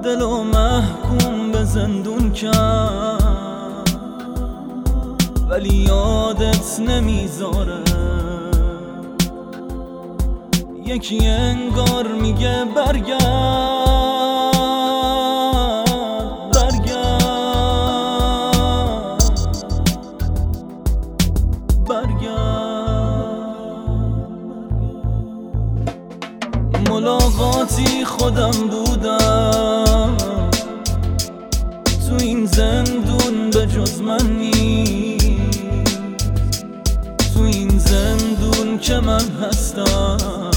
دلو محکوم به زندون کرد ولی یادت نمیذاره. یکی انگار میگه برگرد برگرد برگرد. ملاقاتی خودم بودم تو این زندون به جز من نیست. تو این زندون که من هستم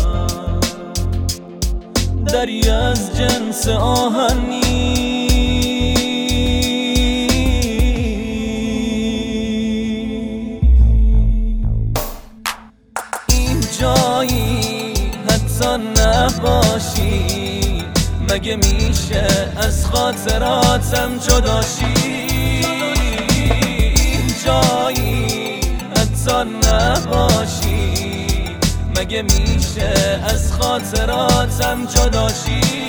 دری از جنس آهن نیست. این جایی حتی نباشی مگه میشه از خاطراتم جداشی. این جایی حتی نباشی مگه میشه از خاطراتم جداشی.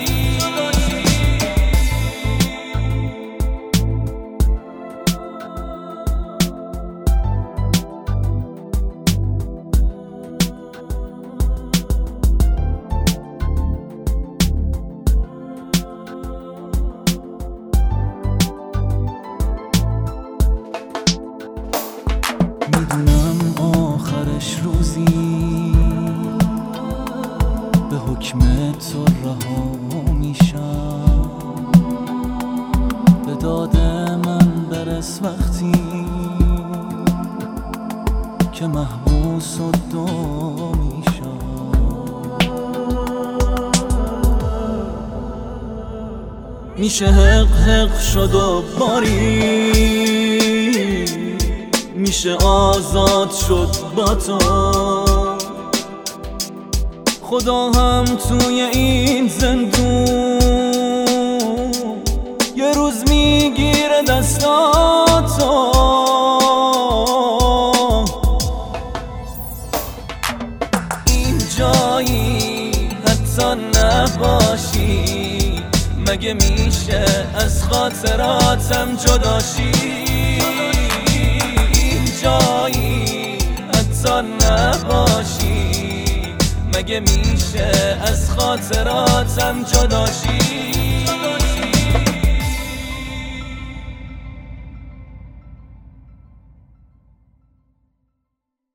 میدونم آخرش روزی به حکم تو رها میشم. به داد من برس وقتی که محبوس و دو میشم. میشه حق حق شد و باری میشه آزاد شد با تو. خدا هم توی این زندون یه روز میگیره دستاتو. این جایی حتی نباشی مگه میشه از خاطراتم جداشی. این جایی حتی نباشی مگه میشه از خاطراتم جداشی.